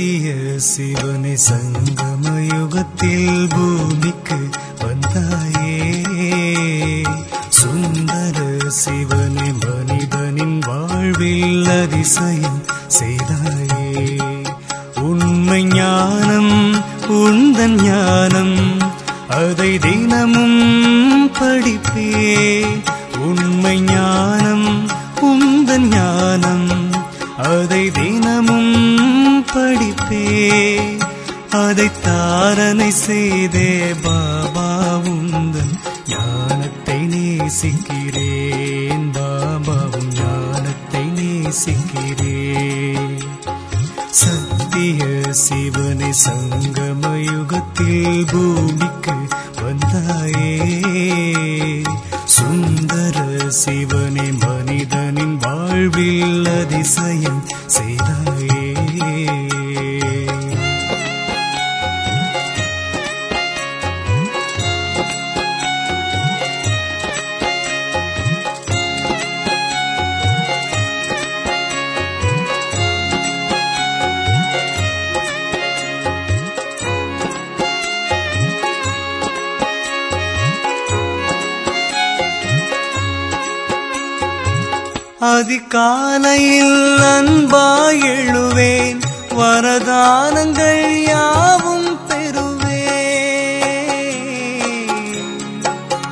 சத்திய சிவனை சங்கமயுகத்தில் பூமிக்கு வந்தாயே. சுந்தர சிவனை மனிதனின் வாழ்வில் அதிசயம் செய்தாயே. உண்மை ஞானம் உந்தன் ஞானம் அதை தினமும் படிப்பே. உண்மை ஞானம் உந்தன் ஞானம் அதை தினமும் படிப்பே. அதை தாரணை செய்தே பாபா உந்தன் ஞானத்தை நேசிக்கிறேன். பாபாவும் ஞானத்தை நேசிக்கிறேன். சத்திய சிவனை சங்கமயுகத்தில் பூமிக்கு வந்தாயே. சுந்தர சிவனை மனிதனின் வாழ்வில் அதிசயம் செய்தாயே. அதிகாலையில் அன்பாய் எழுவேன், வரதானங்கள் யாவும் பெறுவேன்.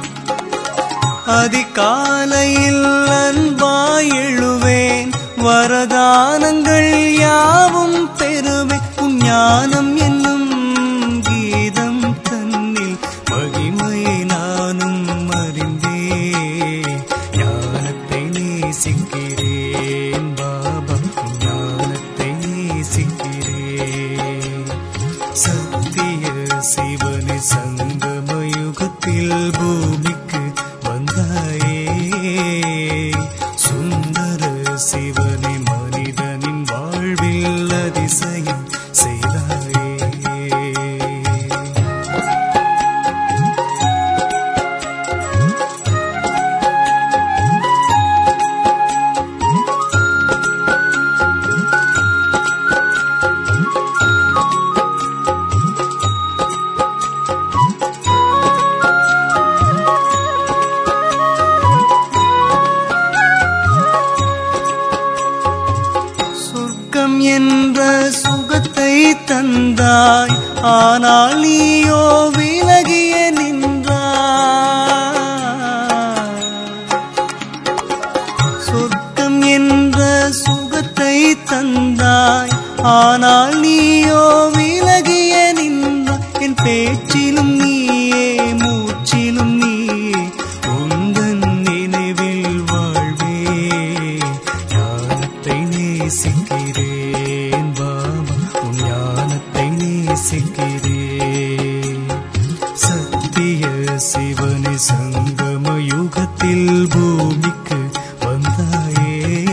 அதிகாலையில் அன்பாய் எழுவேன், வரதானங்கள் யாவும் பெறுவேன். உன் ஞானம் என்னும் கீதம் தன்னில் மகிமையை நானும் அறிந்தேன். ஞானத்தை நேசிக்கிறேன் பாபா, ஞானத்தை நேசிக்கிறேன். சத்திய சிவனை சங்கமயுகத்தில் பூமிக்கு வந்தாயே. சுந்தர சிவனை மனிதனின் வாழ்வில் அதிசயம் செய்தாயே. என்ற சுகத்தை தந்தாய், ஆனால் நீயோ விலகிய நின்றாய். சொர்க்கம் என்ற சுகத்தை தந்தாய், ஆனால் நீயோ விலகிய நின்றாய். என் பேச்சிலும் நீயே, மூச்சிலும் நீயே, உந்தன் நினைவில் வாழ்வே. ஞானத்தை நேசிக்கிறேன் பாபா, உன் ஞானத்தை நேசிக்கிறேன். சத்திய சிவனை சங்கமயுகத்தில் பூமிக்கு வந்தாயே.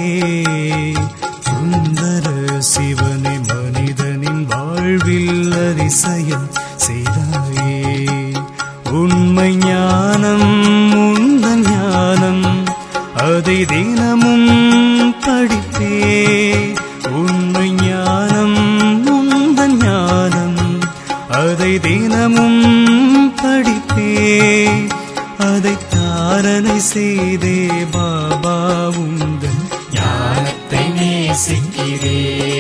சுந்தர சிவனை மனிதனின் வாழ்வில் அதிசயம் செய்தாயே. உண்மை ஞானம் உந்தன் ஞானம் அதை தினமும் படிப்பே. உண்மை ஞானம் உந்தன் ஞானம் அதை தினமும் படிப்பே. அதை தாரணை செய்தே பாபா உந்தன் ஞானத்தை நேசிக்கிறேன்.